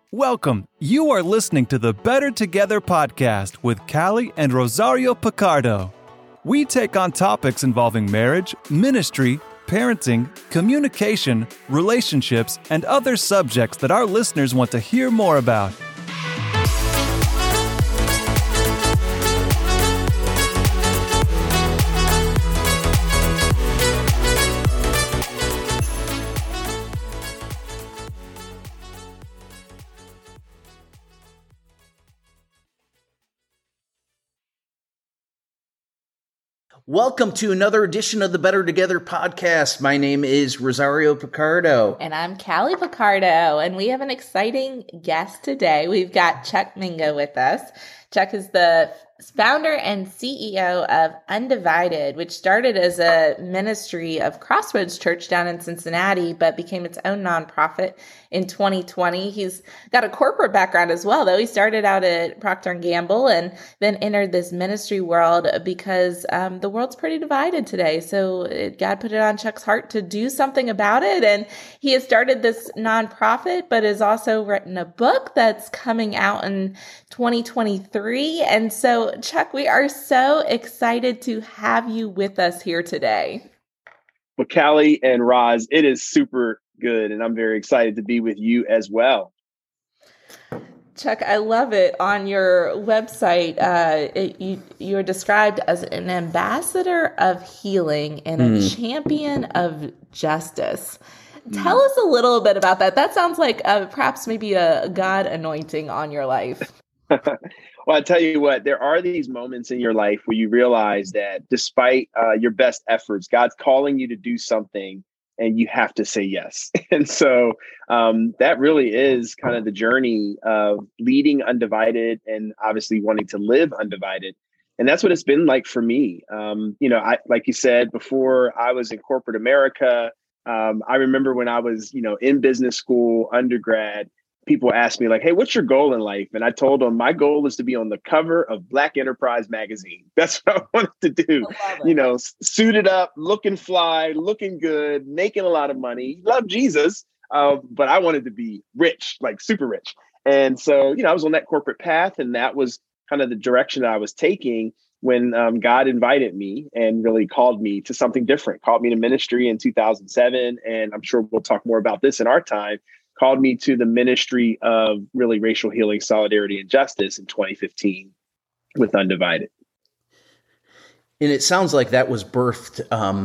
Welcome. You are listening to the Better Together podcast with Callie and Rosario Picardo. We take on topics involving marriage, ministry, parenting, communication, relationships, and other subjects that our listeners want to hear more about. Welcome to another edition of the Better Together podcast. My name is Rosario Picardo. And I'm Callie Picardo, and we have an exciting guest today. We've got Chuck Mingo with us. Chuck is the founder and CEO of Undivided, which started as a ministry of Crossroads Church down in Cincinnati, but became its own nonprofit in 2020. He's got a corporate background as well, though. He started out at Procter & Gamble and then entered this ministry world because the world's pretty divided today. So God put it on Chuck's heart to do something about it. And he has started this nonprofit, but has also written a book that's coming out in 2023. And so, Chuck, we are so excited to have you with us here today. Well, Callie and Roz, it is super good, and I'm very excited to be with you as well. Chuck, I love it. On your website, you're described as an ambassador of healing and a champion of justice. Tell us a little bit about that. That sounds like perhaps maybe a God anointing on your life. Well, I tell you what, there are these moments in your life where you realize that despite your best efforts, God's calling you to do something and you have to say yes. And so that really is kind of the journey of leading Undivided and obviously wanting to live undivided. And that's what it's been like for me. I, like you said, before I was in corporate America, I remember when I was, in business school, undergrad, people asked me like, hey, what's your goal in life? And I told them my goal is to be on the cover of Black Enterprise magazine. That's what I wanted to do. Suited up, looking fly, looking good, making a lot of money, love Jesus. But I wanted to be rich, like super rich. And so, I was on that corporate path, and that was kind of the direction that I was taking when God invited me and really called me to something different, called me to ministry in 2007. And I'm sure we'll talk more about this in our time. Called me to the ministry of really racial healing, solidarity, and justice in 2015 with Undivided. And it sounds like that was birthed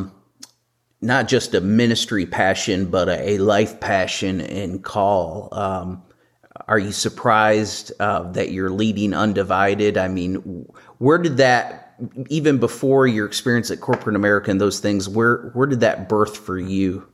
not just a ministry passion, but a life passion and call. Are you surprised that you're leading Undivided? I mean, where did that, even before your experience at corporate America and those things, where did that birth for you?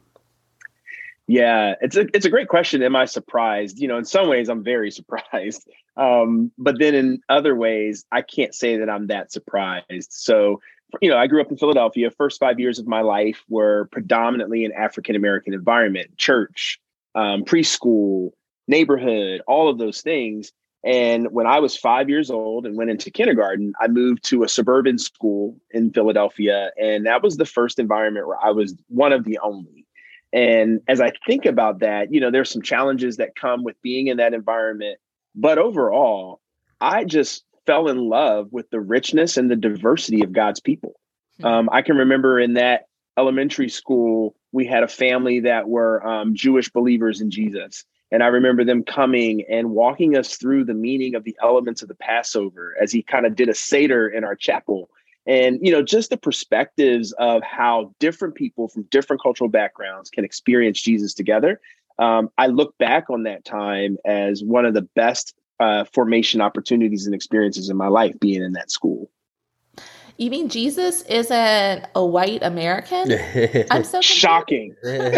Yeah, it's a great question. Am I surprised? In some ways, I'm very surprised. But then in other ways, I can't say that I'm that surprised. So, I grew up in Philadelphia. First 5 years of my life were predominantly an African-American environment, church, preschool, neighborhood, all of those things. And when I was 5 years old and went into kindergarten, I moved to a suburban school in Philadelphia. And that was the first environment where I was one of the only. And as I think about that, there's some challenges that come with being in that environment. But overall, I just fell in love with the richness and the diversity of God's people. I can remember in that elementary school, we had a family that were Jewish believers in Jesus. And I remember them coming and walking us through the meaning of the elements of the Passover as he kind of did a Seder in our chapel. And, just the perspectives of how different people from different cultural backgrounds can experience Jesus together. I look back on that time as one of the best formation opportunities and experiences in my life, being in that school. You mean Jesus isn't a white American? I'm so shocking.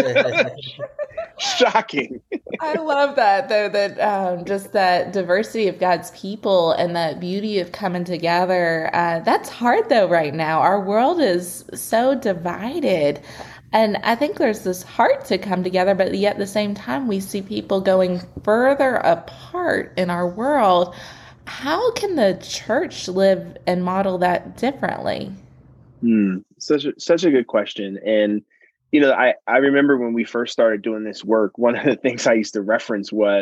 Shocking. I love that, though, that just that diversity of God's people and that beauty of coming together. That's hard, though, right now. Our world is so divided. And I think there's this heart to come together, but yet at the same time, we see people going further apart in our world. How can the church live and model that differently? Such a good question. And I remember when we first started doing this work, one of the things I used to reference was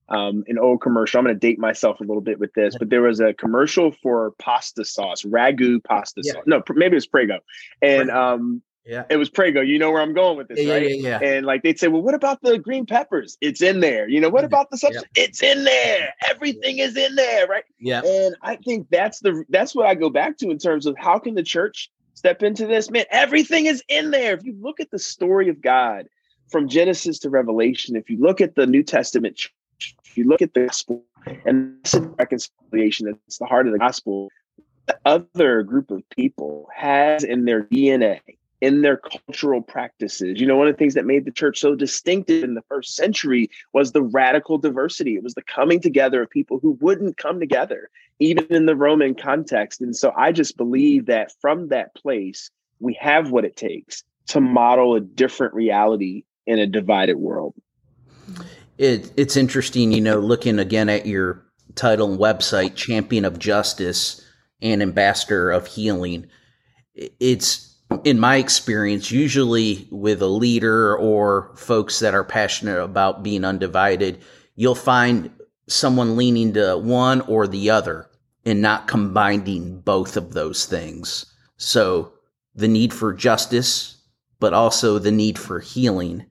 an old commercial. I'm going to date myself a little bit with this, but there was a commercial for pasta sauce, ragu pasta sauce. No, maybe it was Prego. And it was Prego. You know where I'm going with this, right? Yeah. And like they'd say, well, what about the green peppers? It's in there. You know, what about the substance? It's in there. Everything is in there, right? Yeah. And I think that's what I go back to in terms of how can the church step into this? Man, everything is in there. If you look at the story of God from Genesis to Revelation, if you look at the New Testament church, if you look at the gospel and reconciliation, that's the heart of the gospel, the other group of people has in their DNA, in their cultural practices. You know, one of the things that made the church so distinctive in the first century was the radical diversity. It was the coming together of people who wouldn't come together, even in the Roman context. And so I just believe that from that place, we have what it takes to model a different reality in a divided world. It's interesting, you know, looking again at your title and website, Champion of Justice and Ambassador of Healing. It's, in my experience, usually with a leader or folks that are passionate about being undivided, you'll find someone leaning to one or the other and not combining both of those things. So the need for justice, but also the need for healing.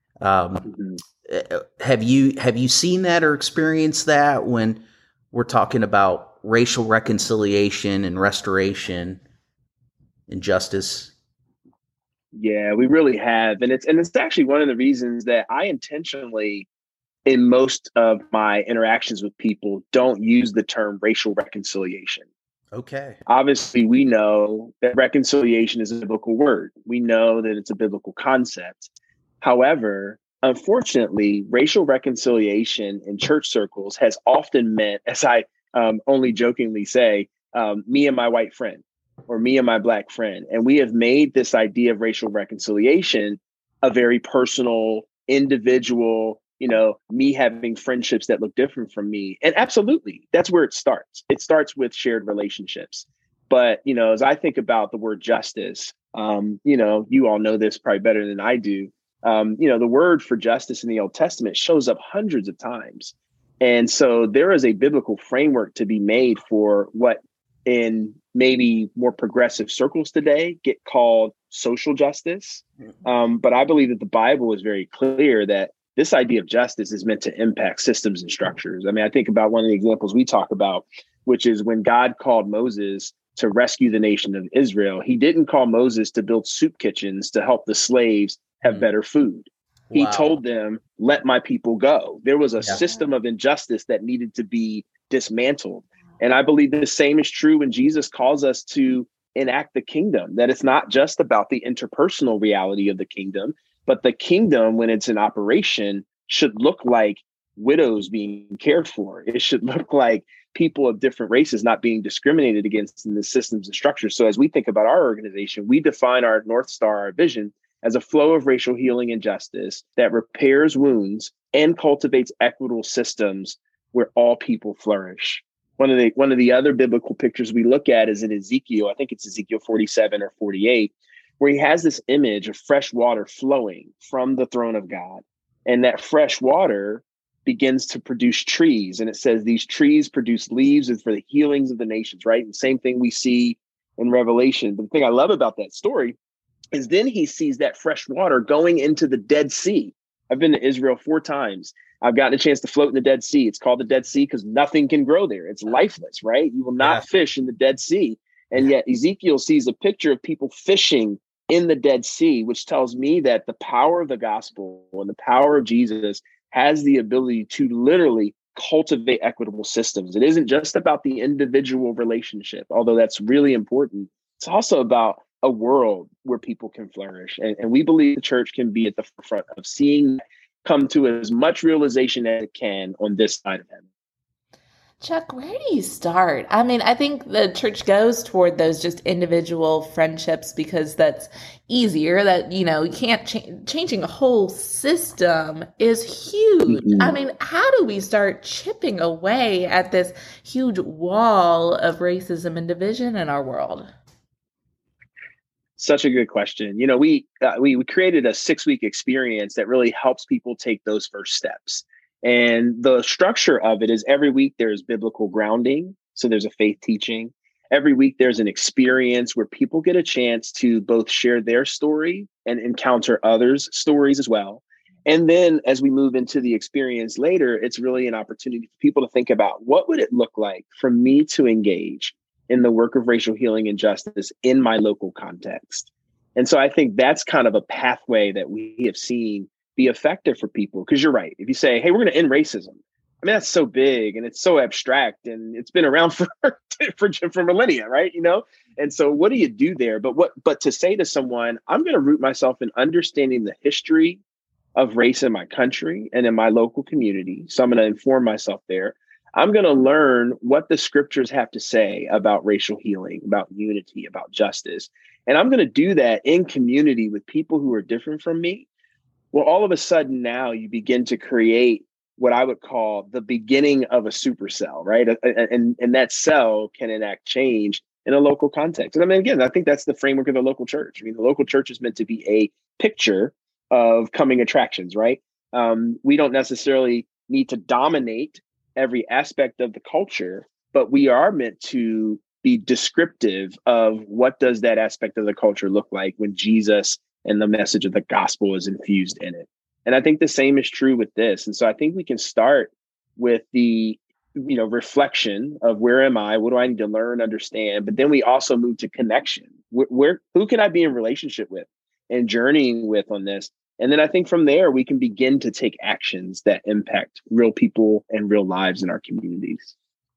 Have you seen that or experienced that when we're talking about racial reconciliation and restoration and justice? Yeah, we really have. And it's actually one of the reasons that I intentionally, in most of my interactions with people, don't use the term racial reconciliation. Okay. Obviously, we know that reconciliation is a biblical word. We know that it's a biblical concept. However, unfortunately, racial reconciliation in church circles has often meant, as I only jokingly say, me and my white friend or me and my black friend. And we have made this idea of racial reconciliation a very personal, individual, you know, me having friendships that look different from me. And absolutely, that's where it starts. It starts with shared relationships. But, you know, as I think about the word justice, you know, you all know this probably better than I do. You know, the word for justice in the Old Testament shows up hundreds of times. And so there is a biblical framework to be made for what in maybe more progressive circles today get called social justice. But I believe that the Bible is very clear that this idea of justice is meant to impact systems and structures. I mean, I think about one of the examples we talk about, which is when God called Moses to rescue the nation of Israel. He didn't call Moses to build soup kitchens to help the slaves have better food. He told them, let my people go. There was a system of injustice that needed to be dismantled. And I believe the same is true when Jesus calls us to enact the kingdom, that it's not just about the interpersonal reality of the kingdom, but the kingdom, when it's in operation, should look like widows being cared for. It should look like people of different races not being discriminated against in the systems and structures. So as we think about our organization, we define our North Star, our vision, as a flow of racial healing and justice that repairs wounds and cultivates equitable systems where all people flourish. One of the other biblical pictures we look at is in Ezekiel. I think it's Ezekiel 47 or 48, where he has this image of fresh water flowing from the throne of God. And that fresh water begins to produce trees. And it says these trees produce leaves and for the healings of the nations, right? And same thing we see in Revelation. But the thing I love about that story is then he sees that fresh water going into the Dead Sea. I've been to Israel 4 times. I've gotten a chance to float in the Dead Sea. It's called the Dead Sea because nothing can grow there. It's lifeless, right? You will not fish in the Dead Sea. And yet Ezekiel sees a picture of people fishing in the Dead Sea, which tells me that the power of the gospel and the power of Jesus has the ability to literally cultivate equitable systems. It isn't just about the individual relationship, although that's really important. It's also about a world where people can flourish. And we believe the church can be at the forefront of seeing come to as much realization as it can on this side of heaven. Chuck, where do you start? I mean, I think the church goes toward those just individual friendships because that's easier. That, you know, you can't changing a whole system is huge. Mm-hmm. I mean, how do we start chipping away at this huge wall of racism and division in our world? Such a good question. You know, we created a 6-week experience that really helps people take those first steps. And the structure of it is every week there's biblical grounding. So there's a faith teaching. Every week there's an experience where people get a chance to both share their story and encounter others' stories as well. And then as we move into the experience later, it's really an opportunity for people to think about what would it look like for me to engage in the work of racial healing and justice in my local context. And so I think that's kind of a pathway that we have seen be effective for people. Because you're right. If you say, hey, we're going to end racism, I mean, that's so big and it's so abstract and it's been around for millennia, right? You know? And so what do you do there? But to say to someone, I'm going to root myself in understanding the history of race in my country and in my local community. So I'm going to inform myself there. I'm going to learn what the scriptures have to say about racial healing, about unity, about justice. And I'm going to do that in community with people who are different from me. Well, all of a sudden now you begin to create what I would call the beginning of a supercell, right? And that cell can enact change in a local context. And I mean, again, I think that's the framework of the local church. I mean, the local church is meant to be a picture of coming attractions, right? We don't necessarily need to dominate every aspect of the culture, but we are meant to be descriptive of what does that aspect of the culture look like when Jesus and the message of the gospel is infused in it. And I think the same is true with this. And so I think we can start with the, reflection of where am I? What do I need to learn, understand? But then we also move to connection. Who can I be in relationship with and journeying with on this? And then I think from there, we can begin to take actions that impact real people and real lives in our communities.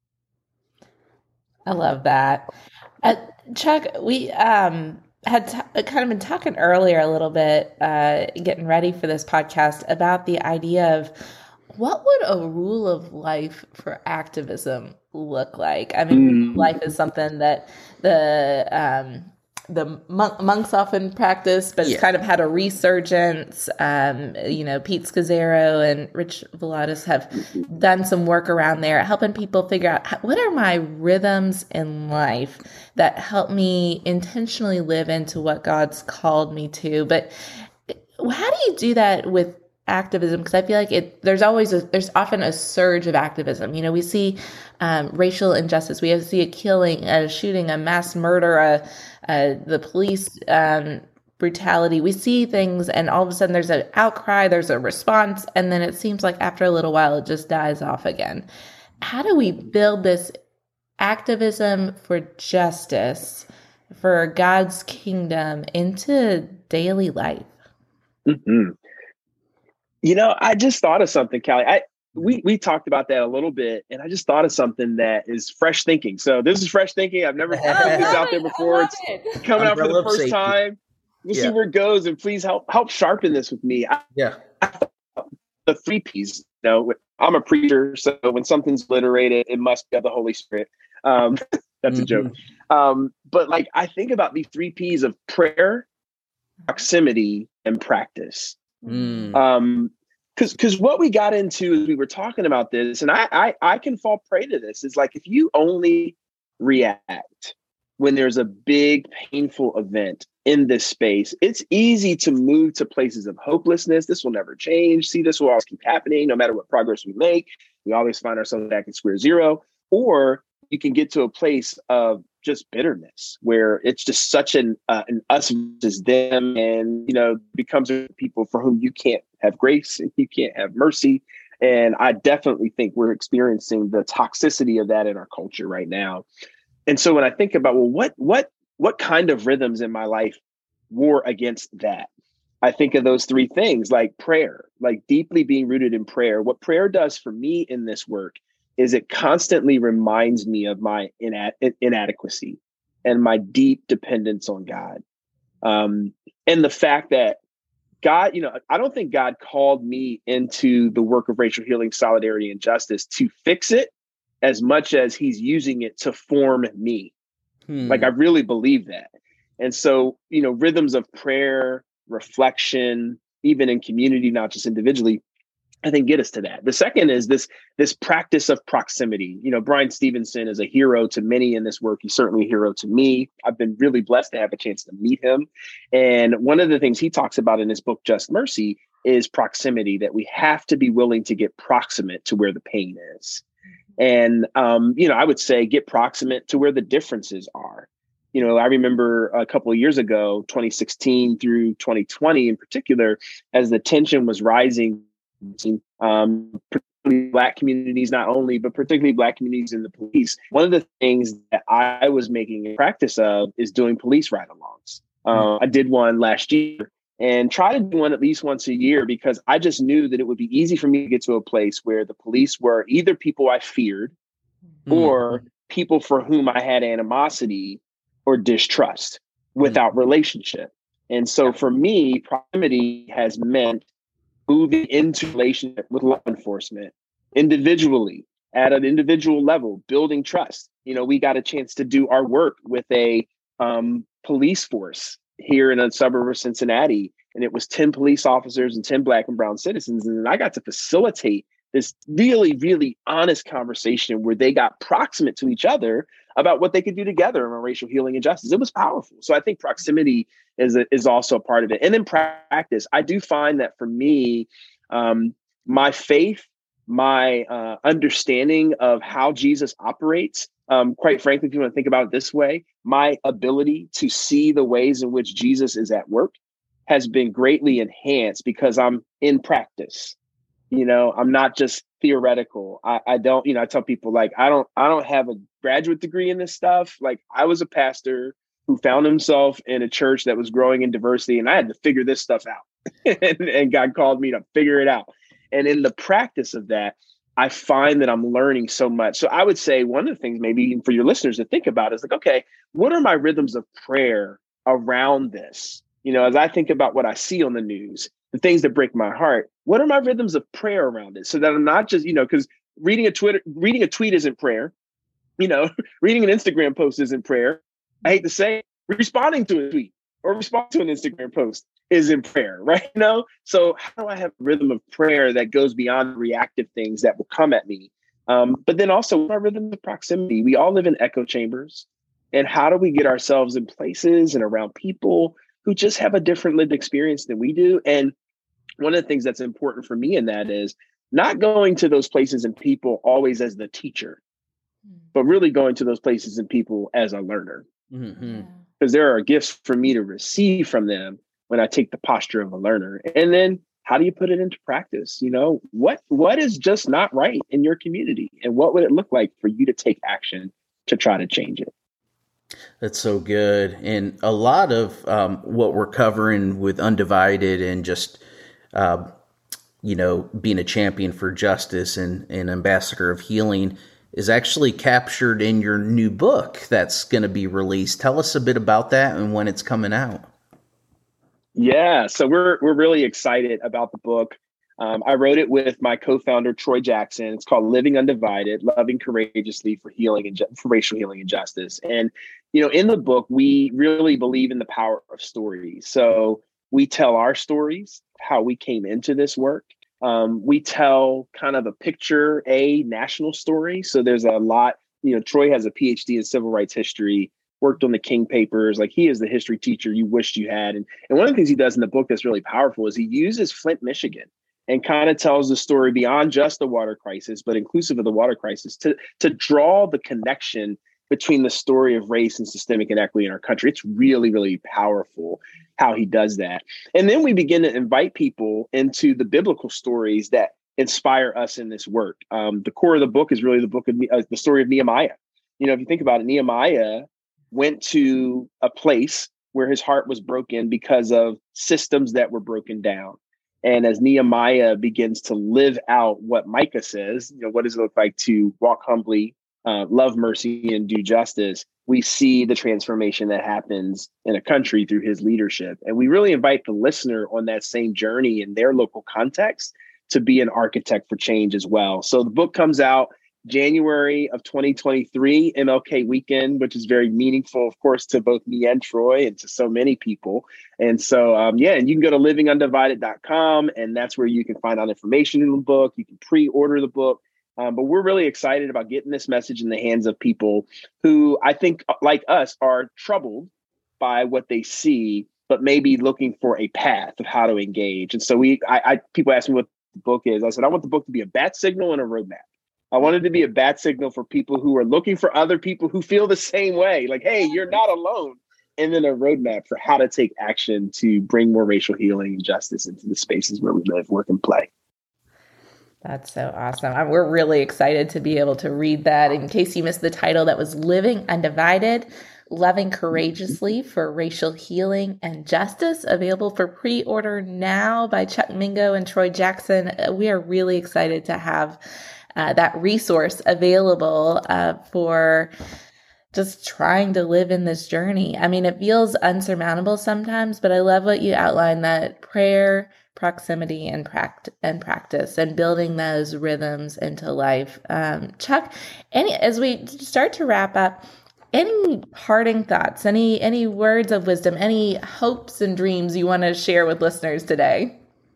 I love that. Chuck, we had kind of been talking earlier a little bit, getting ready for this podcast, about the idea of what would a rule of life for activism look like? I mean, life is something that the monks often practice, but it's kind of had a resurgence. Pete Scazzero and Rich Villodas have done some work around there, helping people figure out what are my rhythms in life that help me intentionally live into what God's called me to. But how do you do that with activism? Because I feel like there's often a surge of activism. We see racial injustice, we see a killing, a shooting, a mass murder, the police brutality. We see things, and all of a sudden there's an outcry, there's a response, and then it seems like after a little while it just dies off again. How do we build this activism for justice, for God's kingdom, into daily life? Mm-hmm. I just thought of something, Callie. We talked about that a little bit, and I just thought of something that is fresh thinking. So this is fresh thinking. I've never had this out there before. It's coming out for the first time. We'll see where it goes, and please help sharpen this with me. The 3 Ps. I'm a preacher, so when something's alliterated, it must be of the Holy Spirit. That's a joke. But I think about these 3 Ps of prayer, proximity, and practice. Because what we got into as we were talking about this, and I can fall prey to this, is if you only react when there's a big, painful event in this space, it's easy to move to places of hopelessness. This will never change. See, this will always keep happening. No matter what progress we make, we always find ourselves back at square zero. Or you can get to a place of just bitterness where it's just such an us versus them, and becomes people for whom you can't have grace and you can't have mercy. And I definitely think we're experiencing the toxicity of that in our culture right now. And so when I think about, what kind of rhythms in my life war against that, I think of those 3 things, like prayer, deeply being rooted in prayer. What prayer does for me in this work is it constantly reminds me of my inadequacy and my deep dependence on God. And the fact that God, I don't think God called me into the work of racial healing, solidarity, and justice to fix it as much as he's using it to form me. I really believe that. And so, rhythms of prayer, reflection, even in community, not just individually, I think get us to that. The second is this practice of proximity. Brian Stevenson is a hero to many in this work. He's certainly a hero to me. I've been really blessed to have a chance to meet him. And one of the things he talks about in his book, Just Mercy, is proximity, that we have to be willing to get proximate to where the pain is. And, I would say get proximate to where the differences are. I remember a couple of years ago, 2016 through 2020 in particular, as the tension was rising, particularly Black communities, not only, but particularly Black communities in the police. One of the things that I was making a practice of is doing police ride-alongs. I did one last year and try to do one at least once a year, because I just knew that it would be easy for me to get to a place where the police were either people I feared or people for whom I had animosity or distrust without relationship. And so for me, proximity has meant moving into relationship with law enforcement individually at an individual level, building trust. We got a chance to do our work with a police force here in a suburb of Cincinnati. And it was 10 police officers and 10 Black and brown citizens. And I got to facilitate this really, really honest conversation where they got proximate to each other about what they could do together around racial healing and justice. It was powerful. So I think proximity is also a part of it. And then practice. I do find that for me, my faith, my understanding of how Jesus operates, quite frankly, if you want to think about it this way, my ability to see the ways in which Jesus is at work has been greatly enhanced because I'm in practice. I'm not just theoretical. I don't, I tell people, like, I don't have a graduate degree in this stuff. Like, I was a pastor who found himself in a church that was growing in diversity, and I had to figure this stuff out. and God called me to figure it out. And in the practice of that, I find that I'm learning so much. So I would say one of the things maybe even for your listeners to think about is like, okay, what are my rhythms of prayer around this? As I think about what I see on the news, the things that break my heart, what are my rhythms of prayer around it? So that I'm not just, because reading a tweet isn't prayer. Reading an Instagram post isn't prayer. I hate to say, responding to a tweet or responding to an Instagram post isn't prayer, right? So how do I have a rhythm of prayer that goes beyond reactive things that will come at me? But then also my rhythm of proximity. We all live in echo chambers. And how do we get ourselves in places and around people who just have a different lived experience than we do? And one of the things that's important for me in that is not going to those places and people always as the teacher, but really going to those places and people as a learner. Because there are gifts for me to receive from them when I take the posture of a learner. And then how do you put it into practice? What is just not right in your community? And what would it look like for you to take action to try to change it? That's so good. And a lot of what we're covering with Undivided and just, being a champion for justice and an ambassador of healing is actually captured in your new book that's going to be released. Tell us a bit about that and when it's coming out. Yeah, so we're really excited about the book. I wrote it with my co-founder, Troy Jackson. It's called Living Undivided, Loving Courageously for Healing and for Racial Healing and Justice. And, in the book, we really believe in the power of stories. So we tell our stories, how we came into this work. We tell kind of a national story. So there's a lot, Troy has a PhD in civil rights history, worked on the King Papers. Like, he is the history teacher you wished you had. And one of the things he does in the book that's really powerful is he uses Flint, Michigan, and kind of tells the story beyond just the water crisis, but inclusive of the water crisis, to draw the connection between the story of race and systemic inequity in our country. It's really, really powerful how he does that. And then we begin to invite people into the biblical stories that inspire us in this work. The core of the book is really the story of Nehemiah. If you think about it, Nehemiah went to a place where his heart was broken because of systems that were broken down. And as Nehemiah begins to live out what Micah says, what does it look like to walk humbly, love mercy, and do justice? We see the transformation that happens in a country through his leadership. And we really invite the listener on that same journey in their local context to be an architect for change as well. So the book comes out January of 2023, MLK weekend, which is very meaningful, of course, to both me and Troy and to so many people. And so, and you can go to livingundivided.com, and that's where you can find out information in the book. You can pre-order the book. But we're really excited about getting this message in the hands of people who I think, like us, are troubled by what they see, but maybe looking for a path of how to engage. And so people ask me what the book is. I said, I want the book to be a bat signal and a roadmap. I wanted to be a bat signal for people who are looking for other people who feel the same way. Like, hey, you're not alone. And then a roadmap for how to take action to bring more racial healing and justice into the spaces where we live, work, and play. That's so awesome. We're really excited to be able to read that. In case you missed the title, that was Living Undivided, Loving Courageously for Racial Healing and Justice, available for pre-order now by Chuck Mingo and Troy Jackson. We are really excited to have that resource available for just trying to live in this journey. I mean, it feels unsurmountable sometimes, but I love what you outlined, that prayer, proximity, and practice, and building those rhythms into life. Chuck, as we start to wrap up, any parting thoughts, any words of wisdom, any hopes and dreams you want to share with listeners today?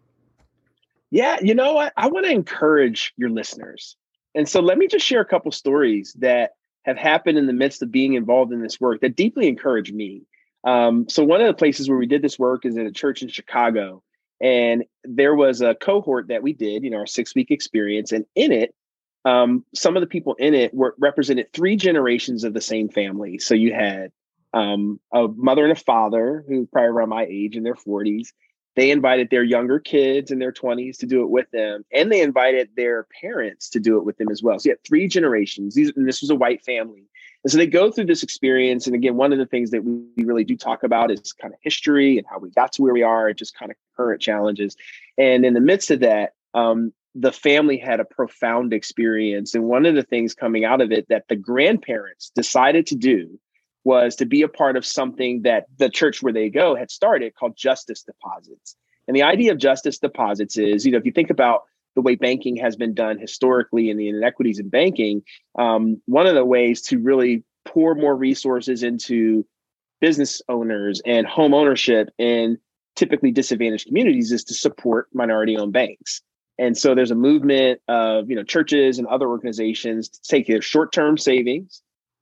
Yeah, you know what? I want to encourage your listeners. And so let me just share a couple stories that have happened in the midst of being involved in this work that deeply encouraged me. So one of the places where we did this work is at a church in Chicago. And there was a cohort that we did, our 6-week experience. And in it, some of the people in it represented 3 generations of the same family. So you had a mother and a father who probably around my age in their 40s. They invited their younger kids in their 20s to do it with them. And they invited their parents to do it with them as well. So you had 3 generations. And this was a white family. And so they go through this experience. And again, one of the things that we really do talk about is kind of history and how we got to where we are, and just kind of current challenges. And in the midst of that, the family had a profound experience. And one of the things coming out of it that the grandparents decided to do was to be a part of something that the church where they go had started called justice deposits. And the idea of justice deposits is, if you think about the way banking has been done historically and the inequities in banking, one of the ways to really pour more resources into business owners and home ownership in typically disadvantaged communities is to support minority-owned banks. And so there's a movement of, churches and other organizations to take their short-term savings,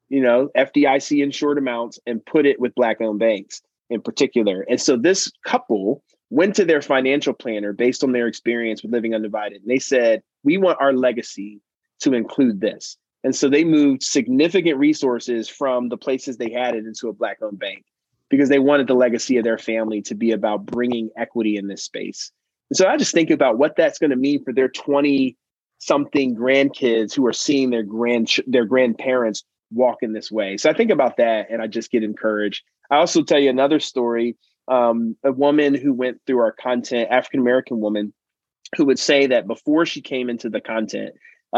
FDIC insured amounts, and put it with Black-owned banks in particular. And so this couple went to their financial planner based on their experience with Living Undivided. And they said, we want our legacy to include this. And so they moved significant resources from the places they had it into a Black-owned bank because they wanted the legacy of their family to be about bringing equity in this space. And so I just think about what that's going to mean for their 20-something grandkids who are seeing their grandparents walk in this way. So I think about that and I just get encouraged. I also tell you another story, a woman who went through our content, African-American woman, who would say that before she came into the content,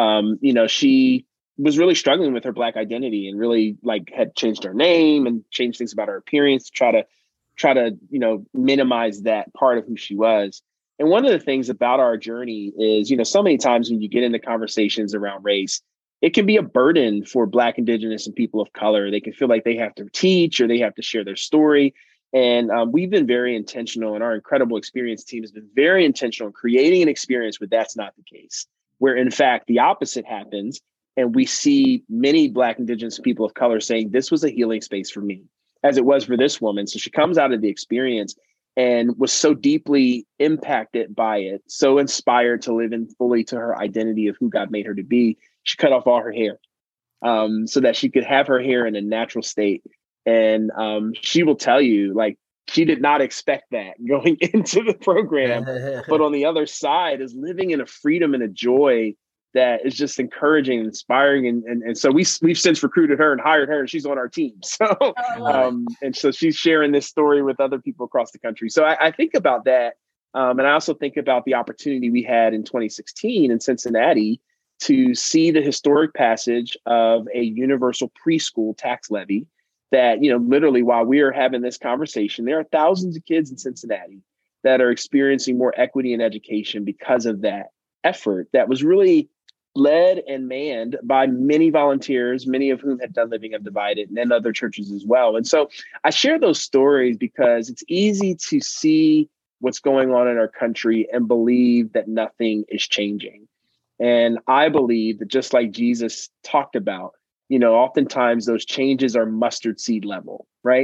she was really struggling with her Black identity and really had changed her name and changed things about her appearance to try to minimize that part of who she was. And one of the things about our journey is, so many times when you get into conversations around race, it can be a burden for Black, Indigenous, and people of color. They can feel like they have to teach or they have to share their story. And we've been very intentional, and our incredible experience team has been very intentional in creating an experience where that's not the case, where in fact the opposite happens. And we see many Black, Indigenous people of color saying, this was a healing space for me, as it was for this woman. So she comes out of the experience and was so deeply impacted by it, so inspired to live in fully to her identity of who God made her to be. She cut off all her hair so that she could have her hair in a natural state. And she will tell you, she did not expect that going into the program. But on the other side is living in a freedom and a joy that is just encouraging and inspiring. And so we've since recruited her and hired her, and she's on our team. So, and so she's sharing this story with other people across the country. So I think about that. And I also think about the opportunity we had in 2016 in Cincinnati to see the historic passage of a universal preschool tax levy that, literally while we are having this conversation, there are thousands of kids in Cincinnati that are experiencing more equity in education because of that effort that was really led and manned by many volunteers, many of whom had done Living Undivided and other churches as well. And so I share those stories because it's easy to see what's going on in our country and believe that nothing is changing. And I believe that just like Jesus talked about, oftentimes those changes are mustard seed level, right?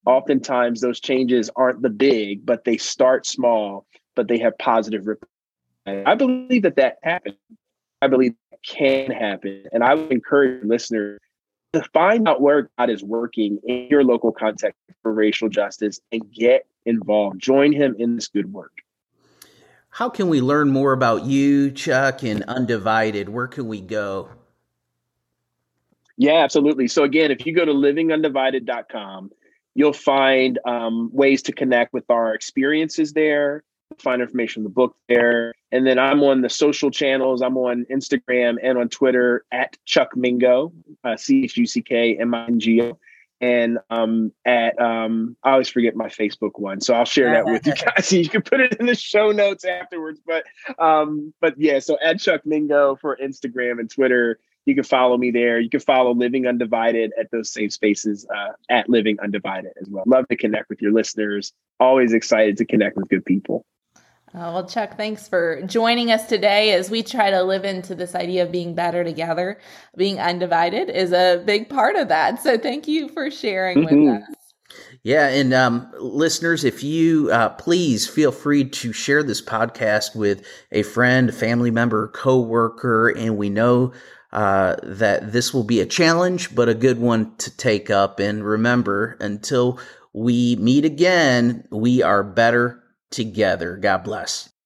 oftentimes those changes aren't the big, but they start small, but they have positive ripple. I believe that happens. I believe that can happen. And I would encourage listeners to find out where God is working in your local context for racial justice and get involved. Join him in this good work. How can we learn more about you, Chuck, and Undivided? Where can we go? Yeah, absolutely. So again, if you go to livingundivided.com, you'll find ways to connect with our experiences there, find information in the book there. And then I'm on the social channels. I'm on Instagram and on Twitter at Chuck Mingo, ChuckMingo. And I always forget my Facebook one. So I'll share that with you guys. You can put it in the show notes afterwards. But yeah, so at Chuck Mingo for Instagram and Twitter. You can follow me there. You can follow Living Undivided at those same spaces at Living Undivided as well. Love to connect with your listeners. Always excited to connect with good people. Well, Chuck, thanks for joining us today as we try to live into this idea of being better together. Being undivided is a big part of that. So thank you for sharing with us. Yeah. And listeners, if you please feel free to share this podcast with a friend, family member, coworker, and we know that this will be a challenge, but a good one to take up. And remember, until we meet again, we are better together. God bless.